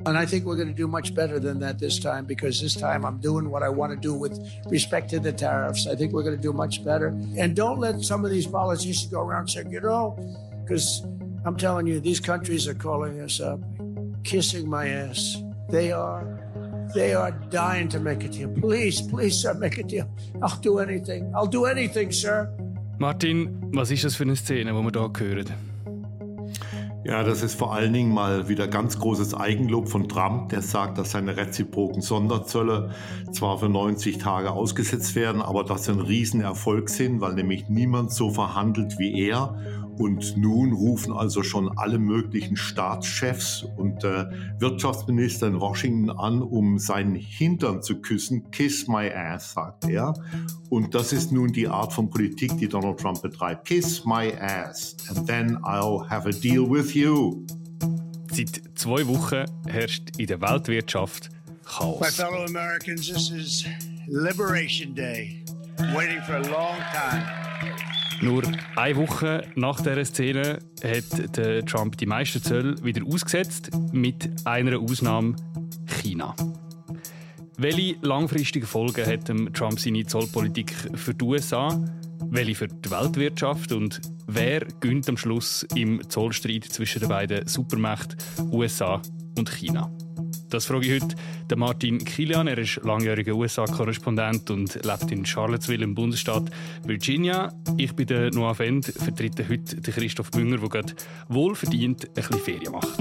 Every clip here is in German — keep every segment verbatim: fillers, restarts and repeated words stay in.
And I think we're going to do much better than that this time, because this time I'm doing what I want to do with respect to the tariffs. I think we're going to do much better. And don't let some of these politicians go around saying, you know, because I'm telling you, these countries are calling us up, kissing my ass. They are. They are dying to make a deal. Please, please, sir, make a deal. I'll do anything. I'll do anything, sir. Martin, was ist das für eine Szene, die wir hier hören? Ja, das ist vor allen Dingen mal wieder ganz großes Eigenlob von Trump, der sagt, dass seine reziproken Sonderzölle zwar für neunzig Tage ausgesetzt werden, aber dass sie ein Riesenerfolg sind, weil nämlich niemand so verhandelt wie er. Und nun rufen also schon alle möglichen Staatschefs und äh, Wirtschaftsminister in Washington an, um seinen Hintern zu küssen. Kiss my ass, sagt er. Und das ist nun die Art von Politik, die Donald Trump betreibt. Kiss my ass and then I'll have a deal with you. Seit zwei Wochen herrscht in der Weltwirtschaft Chaos. My fellow Americans, this is Liberation Day. Waiting for a long time. Nur eine Woche nach dieser Szene hat der Trump die meisten Zölle wieder ausgesetzt, mit einer Ausnahme: China. Welche langfristigen Folgen hat Trump seine Zollpolitik für die U S A? Welche für die Weltwirtschaft? Und wer gönnt am Schluss im Zollstreit zwischen den beiden Supermächten U S A und China? Das frage ich heute den Martin Kilian. Er ist langjähriger U S A-Korrespondent und lebt in Charlottesville im Bundesstaat Virginia. Ich bin der Noah Fend, vertrete heute den Christoph Münger, der gerade wohlverdient ein bisschen Ferien macht.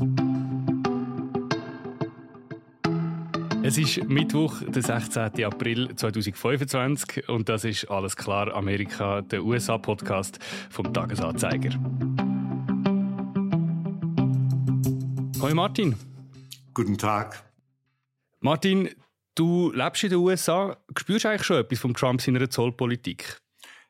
Es ist Mittwoch, der sechzehnten April zweitausendfünfundzwanzig, und das ist «Alles klar Amerika», der U S A-Podcast vom Tagesanzeiger. Hoi Martin. Guten Tag. Martin, du lebst in den U S A. Spürst du eigentlich schon etwas von Trump seiner Zollpolitik?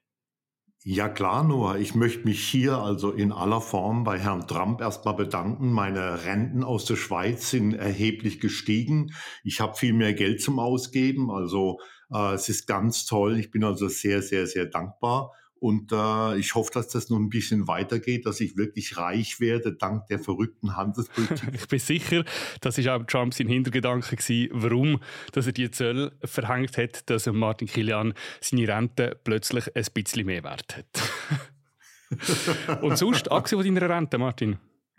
Ja klar, Noah. Ich möchte mich hier also in aller Form bei Herrn Trump erstmal bedanken. Meine Renten aus der Schweiz sind erheblich gestiegen. Ich habe viel mehr Geld zum Ausgeben. Also äh, es ist ganz toll. Ich bin also sehr, sehr, sehr dankbar. Und äh, ich hoffe, dass das noch ein bisschen weitergeht, dass ich wirklich reich werde, dank der verrückten Handelspolitik. Ich bin sicher, das war auch Trump sein Hintergedanke gewesen, warum dass er die Zölle verhängt hat, dass Martin Kilian seine Rente plötzlich ein bisschen mehr wert hat. Und sonst, abgesehen von deiner Rente, Martin?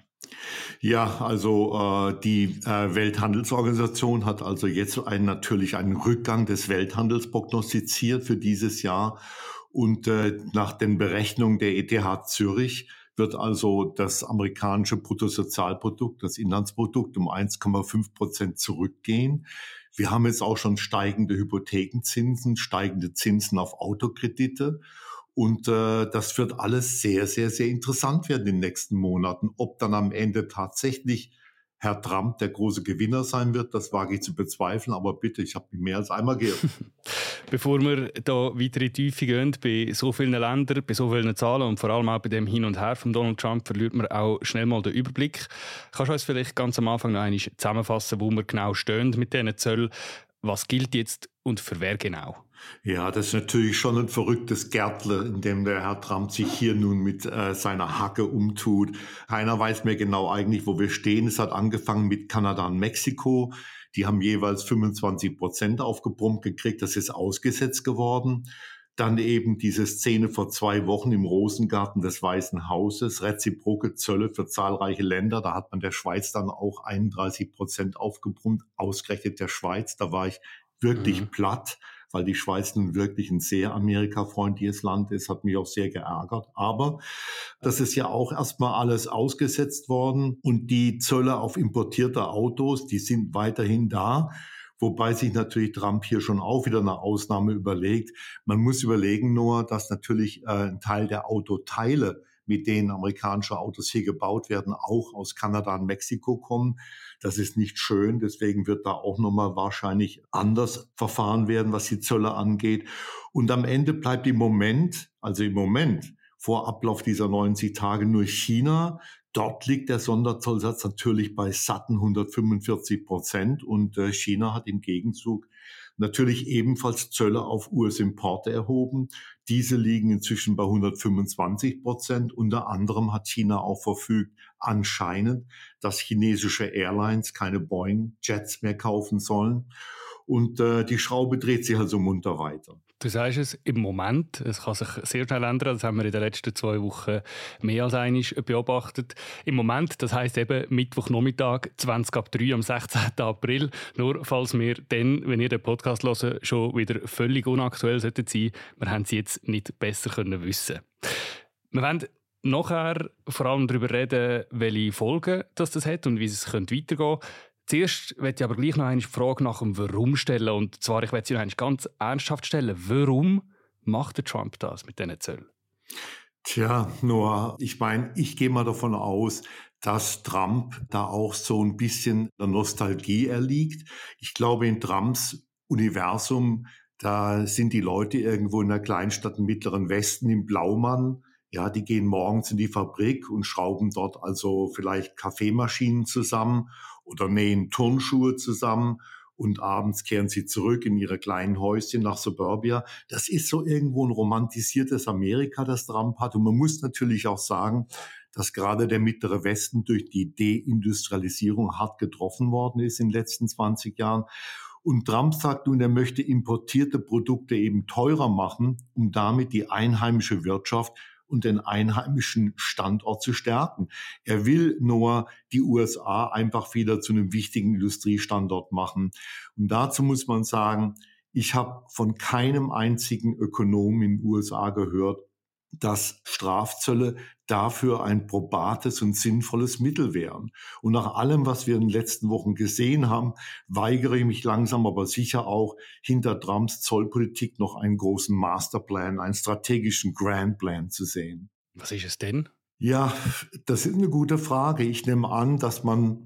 Ja, also äh, die äh, Welthandelsorganisation hat also jetzt einen, natürlich einen Rückgang des Welthandels prognostiziert für dieses Jahr. Und äh, nach den Berechnungen der E T H Zürich wird also das amerikanische Bruttosozialprodukt, das Inlandsprodukt, um eins Komma fünf Prozent zurückgehen. Wir haben jetzt auch schon steigende Hypothekenzinsen, steigende Zinsen auf Autokredite. Und äh, das wird alles sehr, sehr, sehr interessant werden in den nächsten Monaten. Ob dann am Ende tatsächlich Herr Trump der große Gewinner sein wird, das wage ich zu bezweifeln. Aber bitte, ich habe mich mehr als einmal geirrt. Bevor wir da weiter in die Tiefe gehen, bei so vielen Ländern, bei so vielen Zahlen und vor allem auch bei dem Hin und Her von Donald Trump, verliert man auch schnell mal den Überblick. Kannst du uns vielleicht ganz am Anfang noch einmal zusammenfassen, wo wir genau stehen mit diesen Zöllen? Was gilt jetzt und für wer genau? Ja, das ist natürlich schon ein verrücktes Gärtler, in dem der Herr Trump sich hier nun mit äh, seiner Hacke umtut. Keiner weiß mehr genau eigentlich, wo wir stehen. Es hat angefangen mit Kanada und Mexiko. Die haben jeweils fünfundzwanzig Prozent aufgebrummt gekriegt. Das ist ausgesetzt geworden. Dann eben diese Szene vor zwei Wochen im Rosengarten des Weißen Hauses, reziproke Zölle für zahlreiche Länder. Da hat man der Schweiz dann auch einunddreißig Prozent aufgebrummt, ausgerechnet der Schweiz. Da war ich wirklich mhm. platt, weil die Schweiz nun wirklich ein sehr amerikafreundliches Land ist, hat mich auch sehr geärgert. Aber das ist ja auch erstmal alles ausgesetzt worden und die Zölle auf importierte Autos, die sind weiterhin da. Wobei sich natürlich Trump hier schon auch wieder eine Ausnahme überlegt. Man muss überlegen nur, dass natürlich äh, ein Teil der Autoteile, mit denen amerikanische Autos hier gebaut werden, auch aus Kanada und Mexiko kommen. Das ist nicht schön, deswegen wird da auch nochmal wahrscheinlich anders verfahren werden, was die Zölle angeht. Und am Ende bleibt im Moment, also im Moment, vor Ablauf dieser neunzig Tage nur China. Dort liegt der Sonderzollsatz natürlich bei satten hundertfünfundvierzig Prozent und äh, China hat im Gegenzug natürlich ebenfalls Zölle auf U S-Importe erhoben. Diese liegen inzwischen bei hundertfünfundzwanzig Prozent. Unter anderem hat China auch verfügt, anscheinend, dass chinesische Airlines keine Boeing-Jets mehr kaufen sollen. Und äh, die Schraube dreht sich also munter weiter. Du sagst es, im Moment, es kann sich sehr schnell ändern, das haben wir in den letzten zwei Wochen mehr als einmal beobachtet. Im Moment, das heisst eben Mittwochnachmittag, zwanzig ab drei am sechzehnten April. Nur falls wir dann, wenn ihr den Podcast hört, schon wieder völlig unaktuell sollten sein, wir haben sie jetzt nicht besser können wissen. Wir wollen nachher vor allem darüber reden, welche Folgen das, das hat und wie es weitergehen könnte. Zuerst möchte ich aber gleich noch eine Frage nach dem Warum stellen. Und zwar, ich möchte sie noch einmal ganz ernsthaft stellen. Warum macht der Trump das mit diesen Zöllen? Tja, Noah, ich meine, ich gehe mal davon aus, dass Trump da auch so ein bisschen der Nostalgie erliegt. Ich glaube, in Trumps Universum, da sind die Leute irgendwo in der Kleinstadt im Mittleren Westen, im Blaumann. Ja, die gehen morgens in die Fabrik und schrauben dort also vielleicht Kaffeemaschinen zusammen oder nähen Turnschuhe zusammen und abends kehren sie zurück in ihre kleinen Häuschen nach Suburbia. Das ist so irgendwo ein romantisiertes Amerika, das Trump hat. Und man muss natürlich auch sagen, dass gerade der Mittlere Westen durch die Deindustrialisierung hart getroffen worden ist in den letzten zwanzig Jahren. Und Trump sagt nun, er möchte importierte Produkte eben teurer machen, um damit die einheimische Wirtschaft und den einheimischen Standort zu stärken. Er will nur die U S A einfach wieder zu einem wichtigen Industriestandort machen. Und dazu muss man sagen, ich habe von keinem einzigen Ökonomen in den U S A gehört, dass Strafzölle dafür ein probates und sinnvolles Mittel wären. Und nach allem, was wir in den letzten Wochen gesehen haben, weigere ich mich langsam aber sicher auch, hinter Trumps Zollpolitik noch einen großen Masterplan, einen strategischen Grandplan zu sehen. Was ist es denn? Ja, das ist eine gute Frage. Ich nehme an, dass man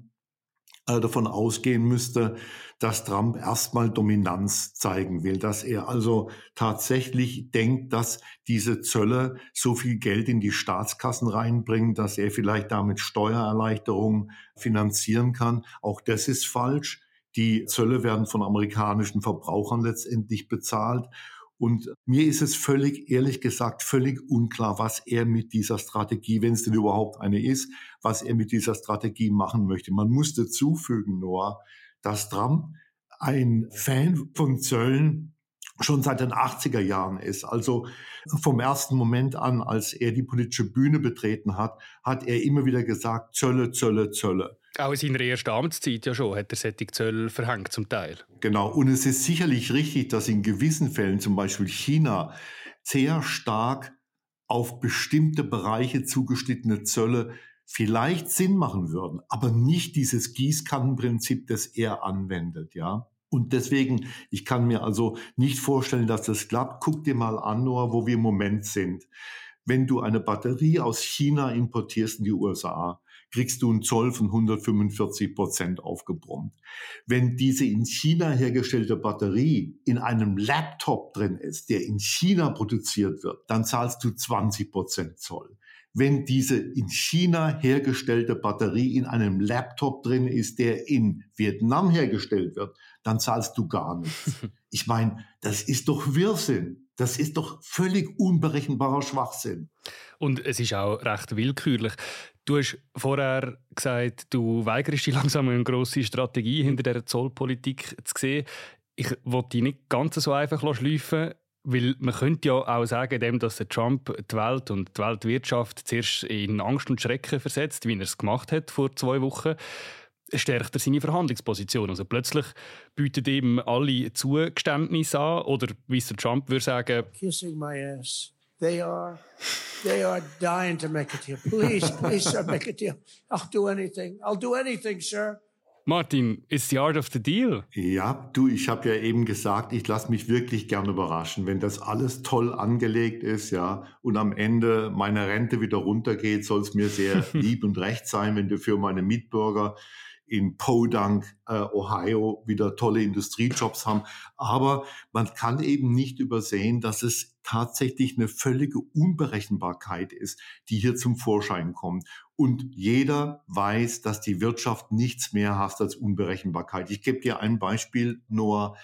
davon ausgehen müsste, dass Trump erstmal Dominanz zeigen will, dass er also tatsächlich denkt, dass diese Zölle so viel Geld in die Staatskassen reinbringen, dass er vielleicht damit Steuererleichterungen finanzieren kann. Auch das ist falsch. Die Zölle werden von amerikanischen Verbrauchern letztendlich bezahlt. Und mir ist es völlig, ehrlich gesagt, völlig unklar, was er mit dieser Strategie, wenn es denn überhaupt eine ist, was er mit dieser Strategie machen möchte. Man muss dazufügen, Noah, dass Trump ein Fan von Zöllen schon seit den achtziger Jahren ist. Also vom ersten Moment an, als er die politische Bühne betreten hat, hat er immer wieder gesagt, Zölle, Zölle, Zölle. Auch in seiner ersten Amtszeit ja schon hat er solche Zölle verhängt zum Teil. Genau, und es ist sicherlich richtig, dass in gewissen Fällen, zum Beispiel China, sehr stark auf bestimmte Bereiche zugeschnittene Zölle vielleicht Sinn machen würden, aber nicht dieses Gießkannenprinzip, das er anwendet, ja. Und deswegen, ich kann mir also nicht vorstellen, dass das klappt. Guck dir mal an, Noah, wo wir im Moment sind. Wenn du eine Batterie aus China importierst in die U S A, kriegst du einen Zoll von hundertfünfundvierzig Prozent aufgebrummt. Wenn diese in China hergestellte Batterie in einem Laptop drin ist, der in China produziert wird, dann zahlst du zwanzig Prozent Zoll. Wenn diese in China hergestellte Batterie in einem Laptop drin ist, der in Vietnam hergestellt wird, dann zahlst du gar nichts. Ich meine, das ist doch Wirrsinn. Das ist doch völlig unberechenbarer Schwachsinn. Und es ist auch recht willkürlich. Du hast vorher gesagt, du weigerst dich langsam eine grosse Strategie hinter dieser Zollpolitik zu sehen. Ich wollte die nicht ganz so einfach schleifen, weil man könnte ja auch sagen, dass der Trump die Welt und die Weltwirtschaft zuerst in Angst und Schrecken versetzt, wie er es gemacht hat vor zwei Wochen, stärkt er seine Verhandlungsposition. Also plötzlich bietet ihm alle Zugeständnisse an, oder wie es der Trump würde sagen, kissing my ass. They are, they are dying to make a deal. Please, please, sir, make a deal. I'll do anything. I'll do anything, sir. Martin, it's the art of the deal. Ja, du, ich habe ja eben gesagt, ich lasse mich wirklich gerne überraschen, wenn das alles toll angelegt ist, ja, und am Ende meine Rente wieder runtergeht, soll es mir sehr lieb und recht sein, wenn du für meine Mitbürger in Podunk, äh, Ohio, wieder tolle Industriejobs haben. Aber man kann eben nicht übersehen, dass es tatsächlich eine völlige Unberechenbarkeit ist, die hier zum Vorschein kommt. Und jeder weiß, dass die Wirtschaft nichts mehr hasst als Unberechenbarkeit. Ich gebe dir ein Beispiel, Noah.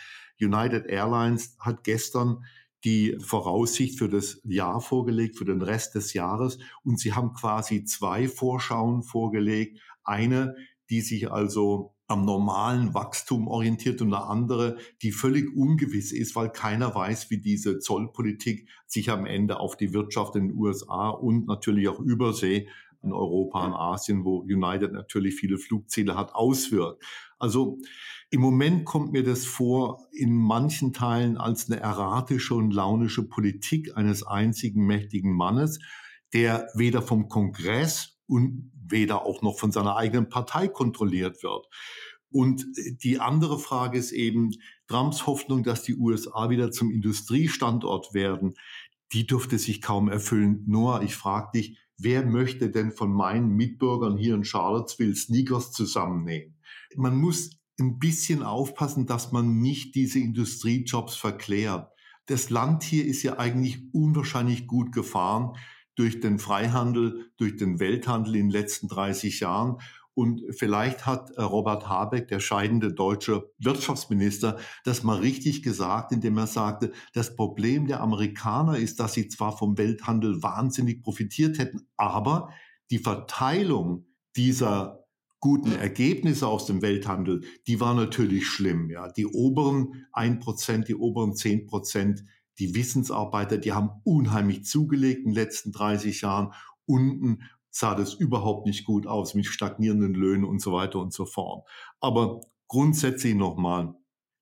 United Airlines hat gestern die Voraussicht für das Jahr vorgelegt, für den Rest des Jahres. Und sie haben quasi zwei Vorschauen vorgelegt. Eine, die sich also am normalen Wachstum orientiert und eine andere, die völlig ungewiss ist, weil keiner weiß, wie diese Zollpolitik sich am Ende auf die Wirtschaft in den U S A und natürlich auch Übersee in Europa und Asien, wo United natürlich viele Flugziele hat, auswirkt. Also im Moment kommt mir das vor, in manchen Teilen als eine erratische und launische Politik eines einzigen mächtigen Mannes, der weder vom Kongress und weder auch noch von seiner eigenen Partei kontrolliert wird. Und die andere Frage ist eben Trumps Hoffnung, dass die U S A wieder zum Industriestandort werden. Die dürfte sich kaum erfüllen. Noah, ich frage dich, wer möchte denn von meinen Mitbürgern hier in Charlottesville Sneakers zusammennähen? Man muss ein bisschen aufpassen, dass man nicht diese Industriejobs verklärt. Das Land hier ist ja eigentlich unwahrscheinlich gut gefahren durch den Freihandel, durch den Welthandel in den letzten dreißig Jahren. Und vielleicht hat Robert Habeck, der scheidende deutsche Wirtschaftsminister, das mal richtig gesagt, indem er sagte, das Problem der Amerikaner ist, dass sie zwar vom Welthandel wahnsinnig profitiert hätten, aber die Verteilung dieser guten Ergebnisse aus dem Welthandel, die war natürlich schlimm. Ja, die oberen ein Prozent, die oberen zehn Prozent, die Wissensarbeiter, die haben unheimlich zugelegt in den letzten dreißig Jahren. Unten sah das überhaupt nicht gut aus mit stagnierenden Löhnen und so weiter und so fort. Aber grundsätzlich nochmal,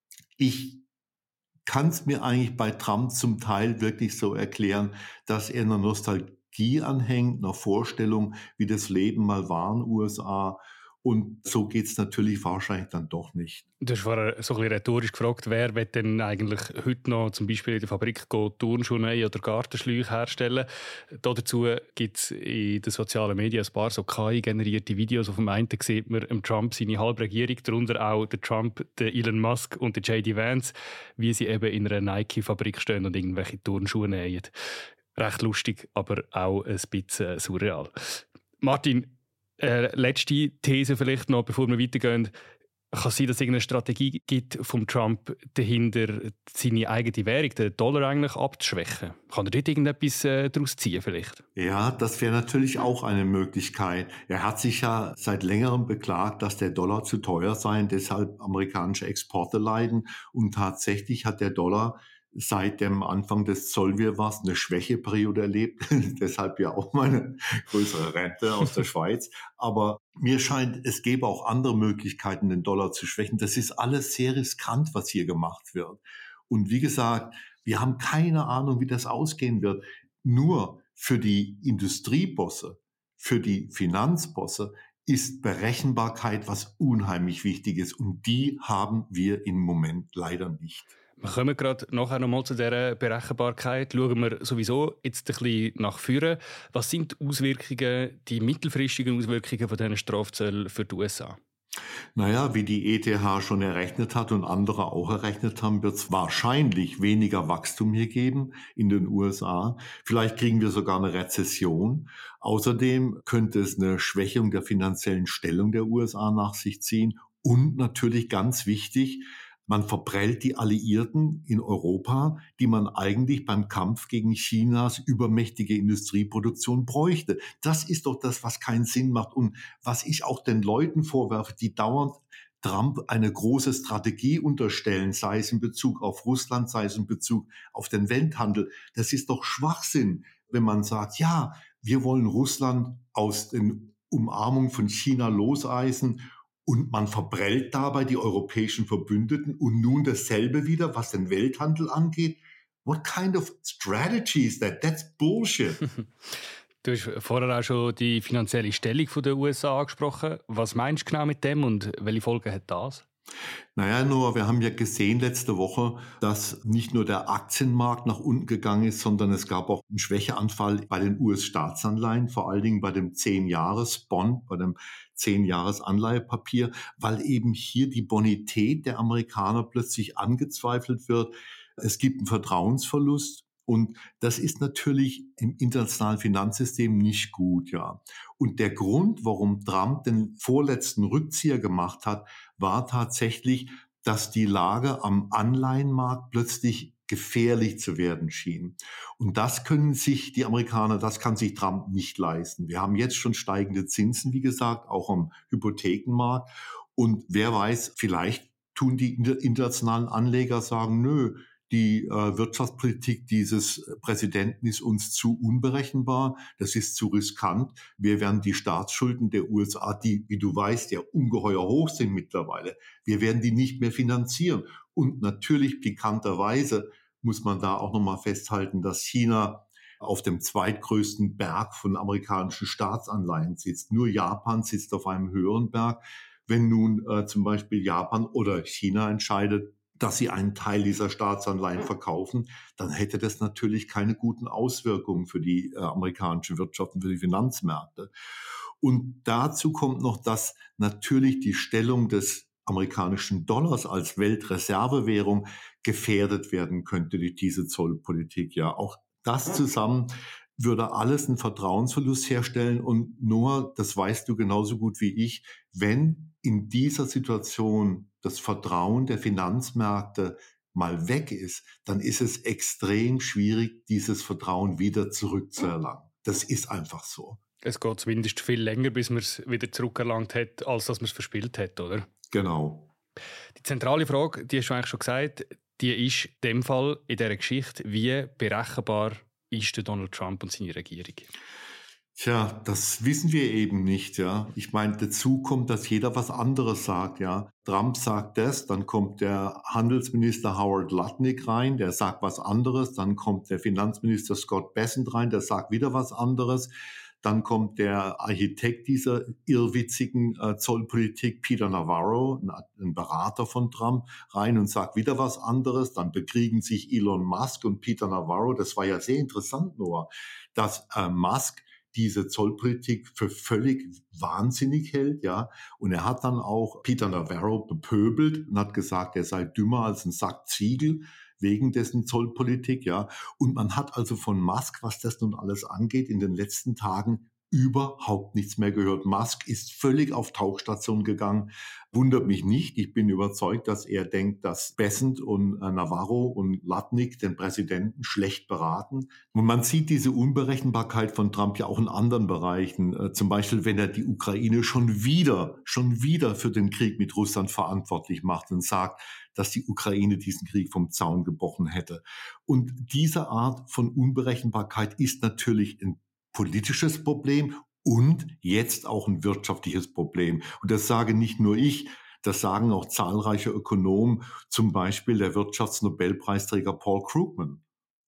ich kann es mir eigentlich bei Trump zum Teil wirklich so erklären, dass er einer Nostalgie anhängt, einer Vorstellung, wie das Leben mal war in den U S A. Und so geht es natürlich wahrscheinlich dann doch nicht. Du hast vorher so ein bisschen rhetorisch gefragt, wer wird denn eigentlich heute noch zum Beispiel in der Fabrik gehen, Turnschuhe oder Gartenschläuche herstellen. Dazu gibt es in den sozialen Medien ein paar so K I-generierte Videos. Auf dem einen sieht man Trump seine halbe Regierung, darunter auch der Trump, der Elon Musk und der J D Vance, wie sie eben in einer Nike-Fabrik stehen und irgendwelche Turnschuhe nähen. Recht lustig, aber auch ein bisschen surreal. Martin, Äh, letzte These vielleicht noch, bevor wir weitergehen. Kann es sein, dass es irgendeine Strategie gibt von Trump dahinter, seine eigene Währung, den Dollar eigentlich abzuschwächen? Kann er dort irgendetwas äh, daraus ziehen vielleicht? Ja, das wäre natürlich auch eine Möglichkeit. Er hat sich ja seit längerem beklagt, dass der Dollar zu teuer sei und deshalb amerikanische Exporte leiden. Und tatsächlich hat der Dollar seit dem Anfang des Zollwirrwarrs eine Schwächeperiode erlebt. Deshalb ja auch meine größere Rente aus der Schweiz. Aber mir scheint, es gäbe auch andere Möglichkeiten, den Dollar zu schwächen. Das ist alles sehr riskant, was hier gemacht wird. Und wie gesagt, wir haben keine Ahnung, wie das ausgehen wird. Nur für die Industriebosse, für die Finanzbosse ist Berechenbarkeit was unheimlich Wichtiges. Und die haben wir im Moment leider nicht. Wir kommen gerade nachher noch mal zu dieser Berechenbarkeit. Schauen wir sowieso jetzt ein bisschen nach vorne. Was sind die Auswirkungen, die mittelfristigen Auswirkungen von diesen Strafzöllen für die U S A? Naja, wie die E T H schon errechnet hat und andere auch errechnet haben, wird es wahrscheinlich weniger Wachstum hier geben in den U S A. Vielleicht kriegen wir sogar eine Rezession. Außerdem könnte es eine Schwächung der finanziellen Stellung der U S A nach sich ziehen. Und natürlich ganz wichtig, man verprellt die Alliierten in Europa, die man eigentlich beim Kampf gegen Chinas übermächtige Industrieproduktion bräuchte. Das ist doch das, was keinen Sinn macht und was ich auch den Leuten vorwerfe, die dauernd Trump eine große Strategie unterstellen, sei es in Bezug auf Russland, sei es in Bezug auf den Welthandel. Das ist doch Schwachsinn, wenn man sagt, ja, wir wollen Russland aus den Umarmungen von China loseisen. Und man verprellt dabei die europäischen Verbündeten und nun dasselbe wieder, was den Welthandel angeht. What kind of strategy is that? That's bullshit. Du hast vorher auch schon die finanzielle Stellung der U S A angesprochen. Was meinst du genau mit dem und welche Folgen hat das? Naja, nur wir haben ja gesehen letzte Woche, dass nicht nur der Aktienmarkt nach unten gegangen ist, sondern es gab auch einen Schwächeanfall bei den U S-Staatsanleihen, vor allen Dingen bei dem zehn-Jahres-Bond, bei dem zehn-Jahres-Anleihepapier, weil eben hier die Bonität der Amerikaner plötzlich angezweifelt wird. Es gibt einen Vertrauensverlust. Und das ist natürlich im internationalen Finanzsystem nicht gut, ja. Und der Grund, warum Trump den vorletzten Rückzieher gemacht hat, war tatsächlich, dass die Lage am Anleihenmarkt plötzlich gefährlich zu werden schien. Und das können sich die Amerikaner, das kann sich Trump nicht leisten. Wir haben jetzt schon steigende Zinsen, wie gesagt, auch am Hypothekenmarkt. Und wer weiß, vielleicht tun die internationalen Anleger sagen, nö, die äh, Wirtschaftspolitik dieses Präsidenten ist uns zu unberechenbar, das ist zu riskant. Wir werden die Staatsschulden der U S A, die, wie du weißt, ja ungeheuer hoch sind mittlerweile, wir werden die nicht mehr finanzieren. Und natürlich pikanterweise muss man da auch nochmal festhalten, dass China auf dem zweitgrößten Berg von amerikanischen Staatsanleihen sitzt. Nur Japan sitzt auf einem höheren Berg. Wenn nun äh, zum Beispiel Japan oder China entscheidet, dass sie einen Teil dieser Staatsanleihen verkaufen, dann hätte das natürlich keine guten Auswirkungen für die äh, amerikanische Wirtschaft und für die Finanzmärkte. Und dazu kommt noch, dass natürlich die Stellung des amerikanischen Dollars als Weltreservewährung gefährdet werden könnte durch diese Zollpolitik. Ja, auch das zusammen würde alles einen Vertrauensverlust herstellen. Und Noah, das weißt du genauso gut wie ich, wenn in dieser Situation das Vertrauen der Finanzmärkte mal weg ist, dann ist es extrem schwierig, dieses Vertrauen wieder zurückzuerlangen. Das ist einfach so. Es geht zumindest viel länger, bis man es wieder zurückerlangt hat, als dass man es verspielt hat, oder? Genau. Die zentrale Frage, die hast du eigentlich schon gesagt, die ist in dem Fall in dieser Geschichte, wie berechenbar ist der Donald Trump und seine Regierung? Tja, das wissen wir eben nicht, ja. Ich meine, dazu kommt, dass jeder was anderes sagt, ja. Trump sagt das, dann kommt der Handelsminister Howard Lutnick rein, der sagt was anderes, dann kommt der Finanzminister Scott Bessent rein, der sagt wieder was anderes. Dann kommt der Architekt dieser irrwitzigen äh, Zollpolitik, Peter Navarro, ein, ein Berater von Trump, rein und sagt wieder was anderes. Dann bekriegen sich Elon Musk und Peter Navarro. Das war ja sehr interessant, Noah, dass äh, Musk diese Zollpolitik für völlig wahnsinnig hält, ja. Und er hat dann auch Peter Navarro bepöbelt und hat gesagt, er sei dümmer als ein Sack Ziegel wegen dessen Zollpolitik, ja. Und man hat also von Musk, was das nun alles angeht, in den letzten Tagen überhaupt nichts mehr gehört. Musk ist völlig auf Tauchstation gegangen. Wundert mich nicht. Ich bin überzeugt, dass er denkt, dass Bessent und äh, Navarro und Lutnick den Präsidenten schlecht beraten. Und man sieht diese Unberechenbarkeit von Trump ja auch in anderen Bereichen. Äh, zum Beispiel, wenn er die Ukraine schon wieder, schon wieder für den Krieg mit Russland verantwortlich macht und sagt, dass die Ukraine diesen Krieg vom Zaun gebrochen hätte. Und diese Art von Unberechenbarkeit ist natürlich ein politisches Problem und jetzt auch ein wirtschaftliches Problem. Und das sage nicht nur ich, das sagen auch zahlreiche Ökonomen, zum Beispiel der Wirtschaftsnobelpreisträger Paul Krugman.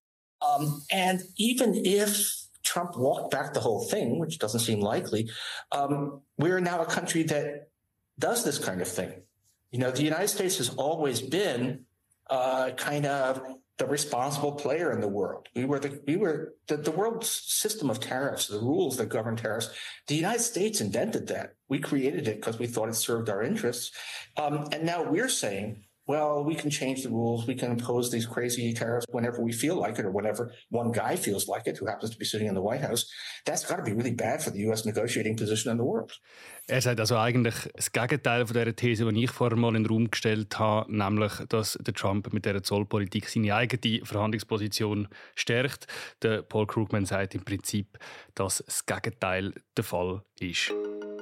Um, and even if Trump walked back the whole thing, which doesn't seem likely, um, we're now a country that does this kind of thing. You know, the United States has always been uh, kind of the responsible player in the world. We were the we were the, the world's system of tariffs, the rules that govern tariffs. The United States invented that. We created it because we thought it served our interests. Um, and now we're saying, well, we can change the rules. We can impose these crazy tariffs whenever we feel like it or whenever one guy feels like it, who happens to be sitting in the White House. That's got to be really bad for the U S negotiating position in the world. Er sagt also eigentlich das Gegenteil von dieser These, die ich vorher mal in den Raum gestellt habe, nämlich, dass der Trump mit dieser Zollpolitik seine eigene Verhandlungsposition stärkt. Der Paul Krugman sagt im Prinzip, dass das Gegenteil der Fall ist.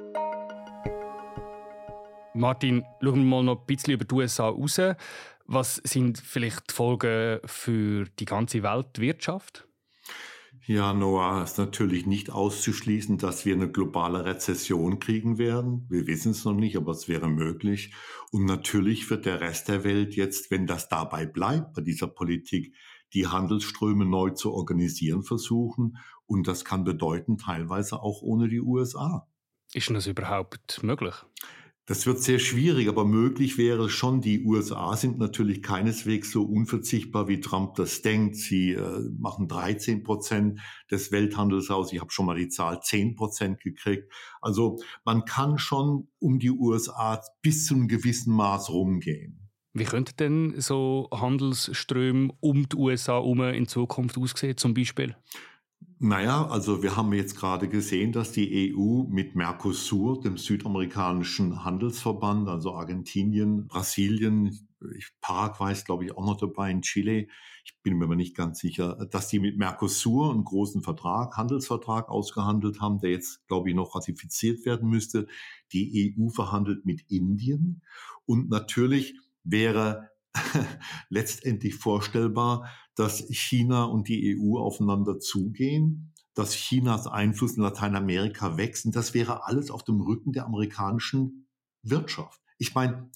Martin, schauen wir mal noch ein bisschen über die U S A raus. Was sind vielleicht die Folgen für die ganze Weltwirtschaft? Ja, Noah, ist natürlich nicht auszuschließen, dass wir eine globale Rezession kriegen werden. Wir wissen es noch nicht, aber es wäre möglich. Und natürlich wird der Rest der Welt jetzt, wenn das dabei bleibt, bei dieser Politik, die Handelsströme neu zu organisieren versuchen. Und das kann bedeuten, teilweise auch ohne die U S A. Ist denn das überhaupt möglich? Das wird sehr schwierig, aber möglich wäre es schon. Die U S A sind natürlich keineswegs so unverzichtbar, wie Trump das denkt. Sie äh, machen dreizehn Prozent des Welthandels aus. Ich habe schon mal die Zahl zehn Prozent gekriegt. Also man kann schon um die U S A bis zu einem gewissen Maß rumgehen. Wie könnten denn so Handelsströme um die U S A herum in Zukunft aussehen, zum Beispiel? Naja, also wir haben jetzt gerade gesehen, dass die E U mit Mercosur, dem südamerikanischen Handelsverband, also Argentinien, Brasilien, Paraguay ist, glaube ich, auch noch dabei, in Chile, ich bin mir aber nicht ganz sicher, dass die mit Mercosur einen großen Vertrag, Handelsvertrag ausgehandelt haben, der jetzt, glaube ich, noch ratifiziert werden müsste. Die E U verhandelt mit Indien und natürlich wäre letztendlich vorstellbar, dass China und die E U aufeinander zugehen, dass Chinas Einfluss in Lateinamerika wächst. Und das wäre alles auf dem Rücken der amerikanischen Wirtschaft. Ich meine,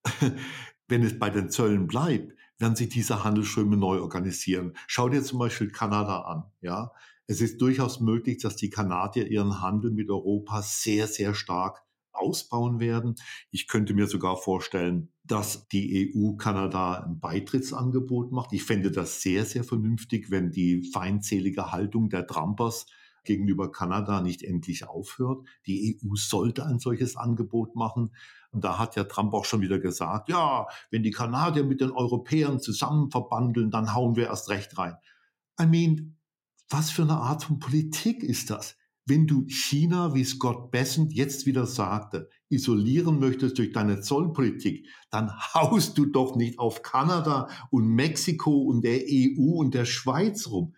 wenn es bei den Zöllen bleibt, werden sich diese Handelsströme neu organisieren. Schau dir zum Beispiel Kanada an. Ja, es ist durchaus möglich, dass die Kanadier ihren Handel mit Europa sehr, sehr stark ausbauen werden. Ich könnte mir sogar vorstellen, dass die E U Kanada ein Beitrittsangebot macht. Ich fände das sehr, sehr vernünftig, wenn die feindselige Haltung der Trumpers gegenüber Kanada nicht endlich aufhört. Die E U sollte ein solches Angebot machen. Und da hat ja Trump auch schon wieder gesagt, ja, wenn die Kanadier mit den Europäern zusammen verbandeln, dann hauen wir erst recht rein. I mean, was für eine Art von Politik ist das? Wenn du China, wie Scott Bessent jetzt wieder sagte, isolieren möchtest durch deine Zollpolitik, dann haust du doch nicht auf Kanada und Mexiko und der E U und der Schweiz rum.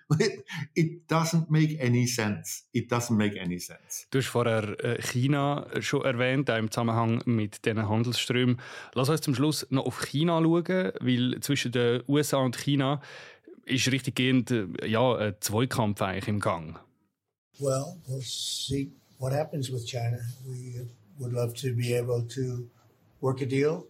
It doesn't make any sense. It doesn't make any sense. Du hast vorher China schon erwähnt, auch im Zusammenhang mit diesen Handelsströmen. Lass uns zum Schluss noch auf China schauen, weil zwischen den U S A und China ist richtiggehend ja, ein Zweikampf eigentlich im Gang. Well, we'll see what happens with China. We would love to be able to work a deal.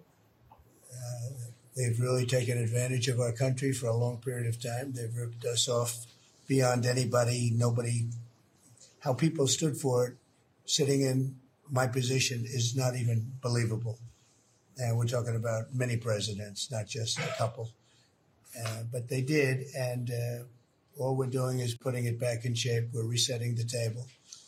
Uh, they've really taken advantage of our country for a long period of time. They've ripped us off beyond anybody, nobody. How people stood for it, sitting in my position, is not even believable. And we're talking about many presidents, not just a couple. Uh, but they did, and uh, all we're doing is putting it back in shape. We're resetting the table.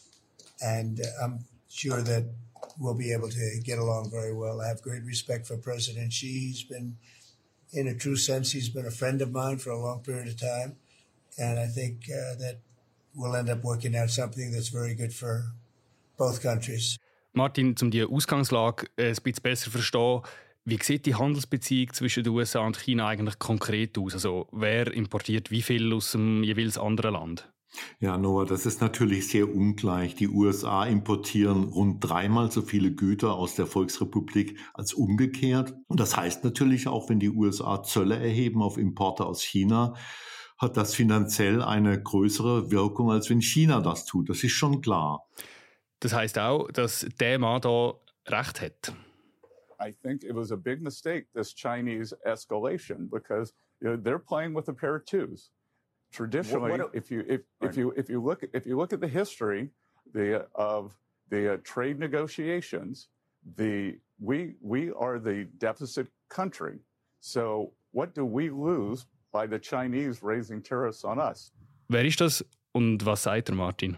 And uh, I'm sure that we'll be able to get along very well. I have great respect for President Xi. He's been, in a true sense, he's been a friend of mine for a long period of time. And I think uh, that we'll end up working out something that's very good for both countries. Martin, um die Ausgangslage ein bisschen besser zu verstehen, wie sieht die Handelsbeziehung zwischen den U S A und China eigentlich konkret aus? Also wer importiert wie viel aus dem jeweils anderen Land? Ja, Noah, das ist natürlich sehr ungleich. Die U S A importieren rund dreimal so viele Güter aus der Volksrepublik als umgekehrt. Und das heißt natürlich auch, wenn die U S A Zölle erheben auf Importe aus China, hat das finanziell eine größere Wirkung, als wenn China das tut. Das ist schon klar. Das heißt auch, dass der Mann da recht hat. I think it was a big mistake, this Chinese escalation, because you know, they're playing with a pair of twos. Traditionally, what, what, if you if, right. if you if you look if you look at the history the of the uh, trade negotiations, the we we are the deficit country. So what do we lose by the Chinese raising tariffs on us? Wer ist das und was sagt er, Martin?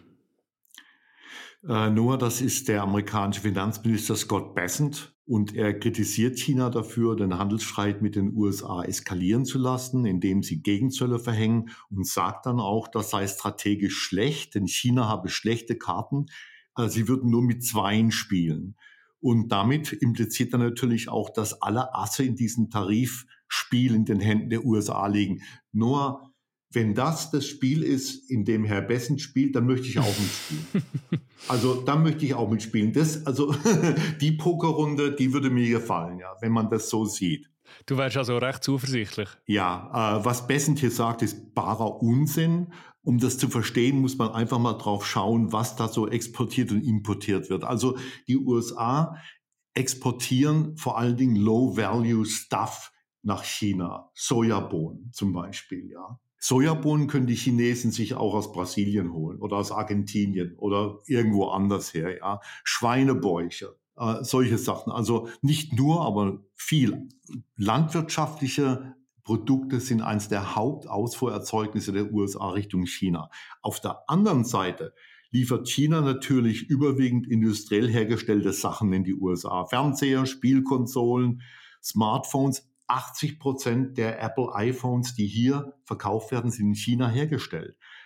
Äh, Noah, das ist der amerikanische Finanzminister Scott Bessent und er kritisiert China dafür, den Handelsstreit mit den U S A eskalieren zu lassen, indem sie Gegenzölle verhängen und sagt dann auch, das sei strategisch schlecht, denn China habe schlechte Karten, also sie würden nur mit Zweien spielen. Und damit impliziert er natürlich auch, dass alle Asse in diesem Tarifspiel in den Händen der U S A liegen. Noah, wenn das das Spiel ist, in dem Herr Bessent spielt, dann möchte ich auch mitspielen. Also, dann möchte ich auch mitspielen. Das, also, die Pokerrunde, die würde mir gefallen, ja, wenn man das so sieht. Du wärst also recht zuversichtlich. Ja, äh, was Bessent hier sagt, ist barer Unsinn. Um das zu verstehen, muss man einfach mal drauf schauen, was da so exportiert und importiert wird. Also, die U S A exportieren vor allen Dingen Low-Value-Stuff nach China. Sojabohnen zum Beispiel, ja. Sojabohnen können die Chinesen sich auch aus Brasilien holen oder aus Argentinien oder irgendwo anders her, ja. Schweinebäuche, äh, solche Sachen. Also nicht nur, aber viel. Landwirtschaftliche Produkte sind eines der Hauptausfuhrerzeugnisse der U S A Richtung China. Auf der anderen Seite liefert China natürlich überwiegend industriell hergestellte Sachen in die U S A. Fernseher, Spielkonsolen, Smartphones. achtzig Prozent der Apple iPhones, die hier verkauft werden, sind in China hergestellt.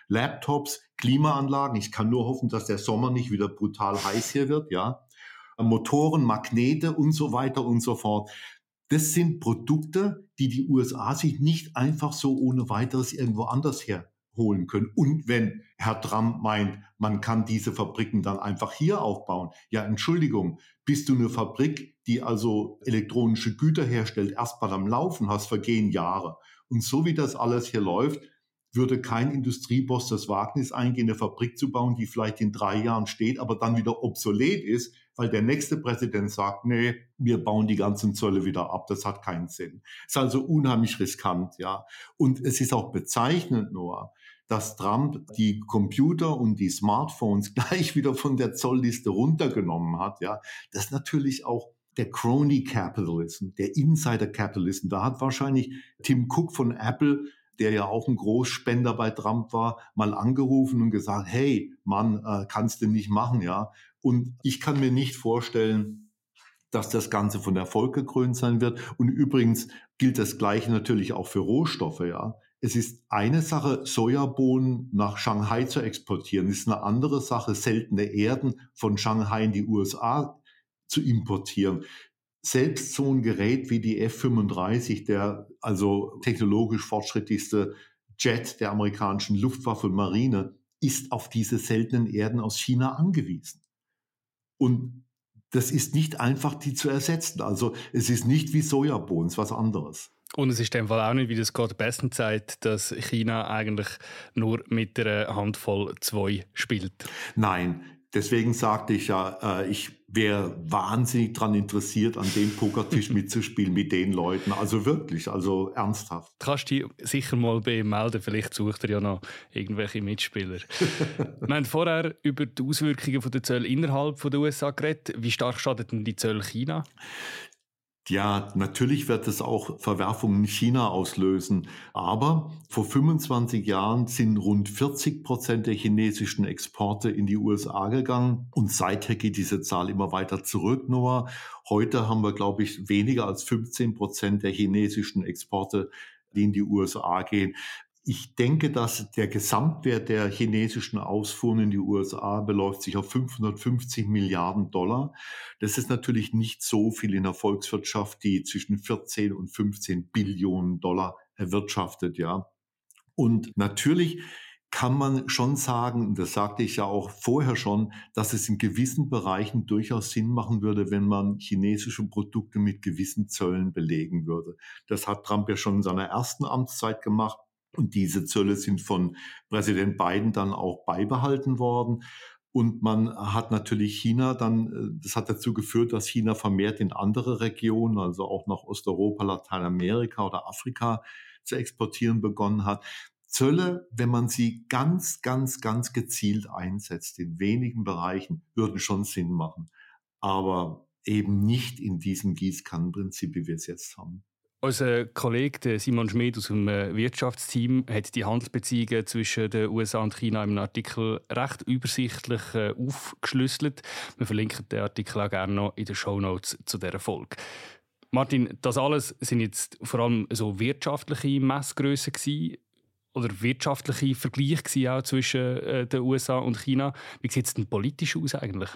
Laptops, Klimaanlagen. Ich kann nur hoffen, dass der Sommer nicht wieder brutal heiß hier wird, ja. Motoren, Magnete und so weiter und so fort. Das sind Produkte, die die U S A sich nicht einfach so ohne weiteres irgendwo anders herholen können. Und wenn Herr Trump meint, man kann diese Fabriken dann einfach hier aufbauen, ja, Entschuldigung, bist du eine Fabrik, die also elektronische Güter herstellt, erst mal am Laufen hast, vergehen Jahre. Und so wie das alles hier läuft, würde kein Industrieboss das Wagnis eingehen, eine Fabrik zu bauen, die vielleicht in drei Jahren steht, aber dann wieder obsolet ist, weil der nächste Präsident sagt, nee, wir bauen die ganzen Zölle wieder ab, das hat keinen Sinn. Ist also unheimlich riskant, ja. Und es ist auch bezeichnend, Noah, dass Trump die Computer und die Smartphones gleich wieder von der Zollliste runtergenommen hat, ja. Das ist natürlich auch der Crony Capitalism, der Insider Capitalism. Da hat wahrscheinlich Tim Cook von Apple, der ja auch ein Großspender bei Trump war, mal angerufen und gesagt, hey, Mann, äh, kannst du nicht machen, ja. Und ich kann mir nicht vorstellen, dass das Ganze von Erfolg gekrönt sein wird. Und übrigens gilt das Gleiche natürlich auch für Rohstoffe, ja. Es ist eine Sache, Sojabohnen nach Shanghai zu exportieren. Es ist eine andere Sache, seltene Erden von Shanghai in die U S A zu importieren. Selbst so ein Gerät wie die F fünfunddreißig, der also technologisch fortschrittlichste Jet der amerikanischen Luftwaffe und Marine, ist auf diese seltenen Erden aus China angewiesen. Und das ist nicht einfach, die zu ersetzen. Also es ist nicht wie Sojabohnen, es ist was anderes. Und es ist in dem Fall auch nicht, wie das Scott Bessent sagt, dass China eigentlich nur mit einer Handvoll zwei spielt. Nein, deswegen sagte ich ja, äh, ich wäre wahnsinnig daran interessiert, an dem Pokertisch mitzuspielen mit den Leuten. Also wirklich, also ernsthaft. Du kannst dich sicher mal bei ihm melden, vielleicht sucht er ja noch irgendwelche Mitspieler. Wir haben vorher über die Auswirkungen der Zölle innerhalb der U S A geredet. Wie stark schadet denn die Zölle China? Ja, natürlich wird es auch Verwerfungen in China auslösen. Aber vor fünfundzwanzig Jahren sind rund vierzig Prozent der chinesischen Exporte in die U S A gegangen. Und seither geht diese Zahl immer weiter zurück, Noah. Heute haben wir, glaube ich, weniger als fünfzehn Prozent der chinesischen Exporte, die in die U S A gehen. Ich denke, dass der Gesamtwert der chinesischen Ausfuhren in die U S A beläuft sich auf fünfhundertfünfzig Milliarden Dollar. Das ist natürlich nicht so viel in der Volkswirtschaft, die zwischen vierzehn und fünfzehn Billionen Dollar erwirtschaftet, ja. Und natürlich kann man schon sagen, das sagte ich ja auch vorher schon, dass es in gewissen Bereichen durchaus Sinn machen würde, wenn man chinesische Produkte mit gewissen Zöllen belegen würde. Das hat Trump ja schon in seiner ersten Amtszeit gemacht. Und diese Zölle sind von Präsident Biden dann auch beibehalten worden. Und man hat natürlich China dann, das hat dazu geführt, dass China vermehrt in andere Regionen, also auch nach Osteuropa, Lateinamerika oder Afrika zu exportieren begonnen hat. Zölle, wenn man sie ganz, ganz, ganz gezielt einsetzt, in wenigen Bereichen, würden schon Sinn machen. Aber eben nicht in diesem Gießkannenprinzip, wie wir es jetzt haben. Unser Kollege Simon Schmid aus dem Wirtschaftsteam hat die Handelsbeziehungen zwischen den U S A und China im Artikel recht übersichtlich äh, aufgeschlüsselt. Wir verlinken den Artikel auch gerne noch in den Shownotes zu dieser Folge. Martin, das alles sind jetzt vor allem so wirtschaftliche Messgrössen gewesen, oder wirtschaftliche Vergleiche gewesen auch zwischen äh, den U S A und China. Wie sieht es denn politisch aus eigentlich?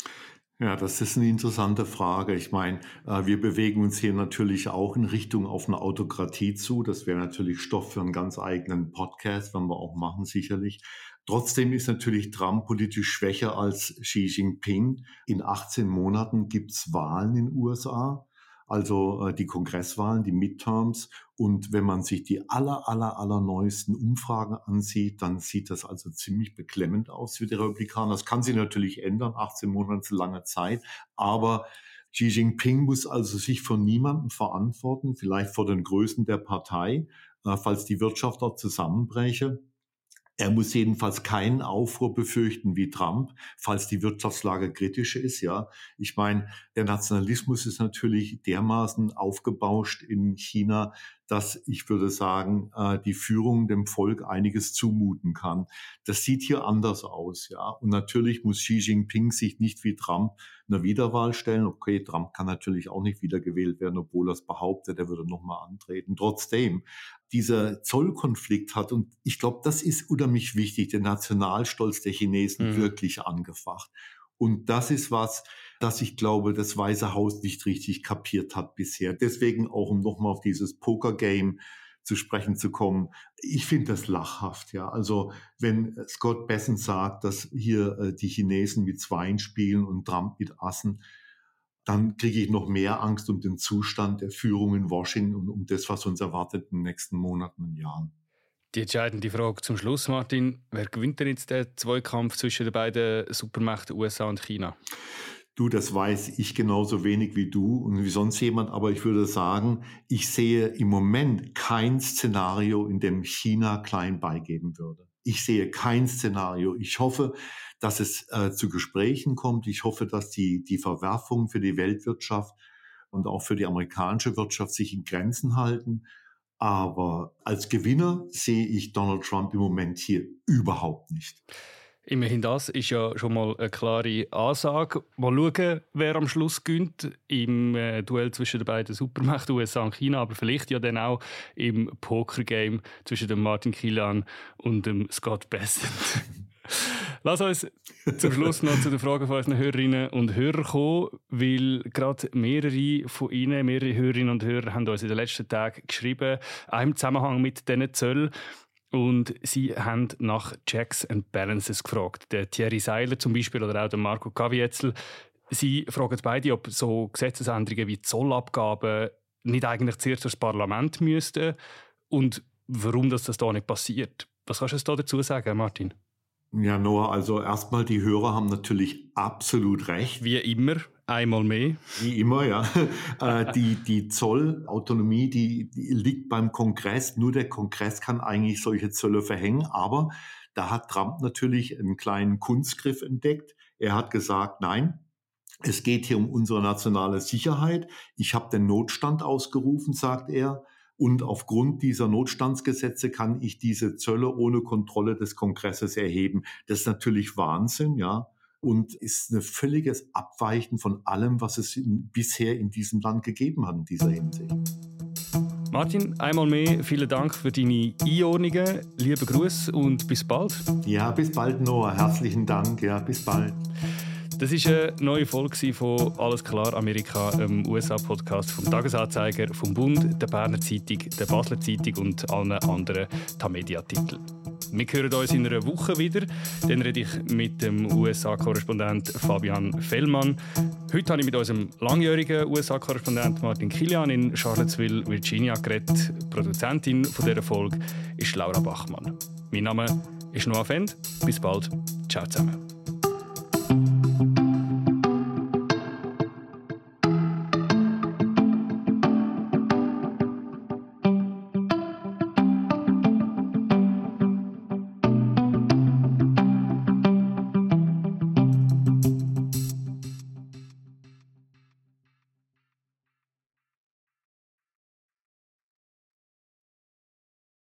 Ja, das ist eine interessante Frage. Ich meine, wir bewegen uns hier natürlich auch in Richtung auf eine Autokratie zu. Das wäre natürlich Stoff für einen ganz eigenen Podcast, werden wir auch machen sicherlich. Trotzdem ist natürlich Trump politisch schwächer als Xi Jinping. In achtzehn Monaten gibt's Wahlen in den U S A. Also äh, die Kongresswahlen, die Midterms. Und wenn man sich die aller, aller, aller neuesten Umfragen ansieht, dann sieht das also ziemlich beklemmend aus für die Republikaner. Das kann sich natürlich ändern, achtzehn Monate zu lange Zeit. Aber Xi Jinping muss also sich von niemandem verantworten, vielleicht vor den Größen der Partei, äh, falls die Wirtschaft dort zusammenbräche. Er muss jedenfalls keinen Aufruhr befürchten wie Trump, falls die Wirtschaftslage kritisch ist. Ja, ich meine, der Nationalismus ist natürlich dermaßen aufgebauscht in China, dass ich würde sagen, die Führung dem Volk einiges zumuten kann. Das sieht hier anders aus, ja. Und natürlich muss Xi Jinping sich nicht wie Trump einer Wiederwahl stellen. Okay, Trump kann natürlich auch nicht wiedergewählt werden, obwohl er es behauptet, er würde nochmal antreten. Trotzdem, dieser Zollkonflikt hat, und ich glaube, das ist unheimlich wichtig, den Nationalstolz der Chinesen mhm. wirklich angefacht. Und das ist was, das ich glaube, das Weiße Haus nicht richtig kapiert hat bisher. Deswegen auch, um nochmal auf dieses Poker-Game zu sprechen zu kommen. Ich finde das lachhaft, ja. Also wenn Scott Bessent sagt, dass hier äh, die Chinesen mit Zweien spielen und Trump mit Assen, dann kriege ich noch mehr Angst um den Zustand der Führung in Washington und um das, was uns erwartet in den nächsten Monaten und Jahren. Die entscheidende Frage zum Schluss, Martin. Wer gewinnt denn jetzt den Zweikampf zwischen den beiden Supermächten U S A und China? Du, das weiß ich genauso wenig wie du und wie sonst jemand, aber ich würde sagen, ich sehe im Moment kein Szenario, in dem China klein beigeben würde. Ich sehe kein Szenario. Ich hoffe, dass es äh, zu Gesprächen kommt. Ich hoffe, dass die, die Verwerfungen für die Weltwirtschaft und auch für die amerikanische Wirtschaft sich in Grenzen halten. Aber als Gewinner sehe ich Donald Trump im Moment hier überhaupt nicht. Immerhin das ist ja schon mal eine klare Ansage. Mal schauen, wer am Schluss gewinnt im äh, Duell zwischen den beiden Supermächten U S A und China, aber vielleicht ja dann auch im Poker-Game zwischen dem Martin Kilian und dem Scott Bessent. Lass uns zum Schluss noch zu den Fragen von unseren Hörerinnen und Hörern kommen, weil gerade mehrere von Ihnen, mehrere Hörerinnen und Hörer haben uns in den letzten Tagen geschrieben, auch im Zusammenhang mit diesen Zöllen. Und sie haben nach Checks and Balances gefragt. Der Thierry Seiler zum Beispiel oder auch der Marco Kavietzel. Sie fragen beide, ob so Gesetzesänderungen wie Zollabgaben nicht eigentlich zuerst durchs Parlament müssten und warum das, das da nicht passiert. Was kannst du da dazu sagen, Martin? Ja, Noah, also erstmal, die Hörer haben natürlich absolut recht. Wie immer, einmal mehr. Wie immer, ja. die, die Zollautonomie, die, die liegt beim Kongress. Nur der Kongress kann eigentlich solche Zölle verhängen. Aber da hat Trump natürlich einen kleinen Kunstgriff entdeckt. Er hat gesagt, nein, es geht hier um unsere nationale Sicherheit. Ich habe den Notstand ausgerufen, sagt er. Und aufgrund dieser Notstandsgesetze kann ich diese Zölle ohne Kontrolle des Kongresses erheben. Das ist natürlich Wahnsinn, ja. Und ist ein völliges Abweichen von allem, was es in, bisher in diesem Land gegeben hat in dieser Hinsicht. Martin, einmal mehr vielen Dank für deine Einordnungen. Liebe Grüße und bis bald. Ja, bis bald, Noah. Herzlichen Dank. Ja, bis bald. Das war eine neue Folge von «Alles klar Amerika», einem U S A-Podcast vom «Tagesanzeiger», vom «Bund», der «Berner Zeitung», der «Basler Zeitung» und allen anderen Tamedia-Titeln. Wir hören uns in einer Woche wieder. Dann rede ich mit dem U S A-Korrespondent Fabian Fellmann. Heute habe ich mit unserem langjährigen U S A-Korrespondent Martin Kilian in Charlottesville, Virginia, geredet. Produzentin von dieser Folge ist Laura Bachmann. Mein Name ist Noah Fend. Bis bald. Ciao zusammen.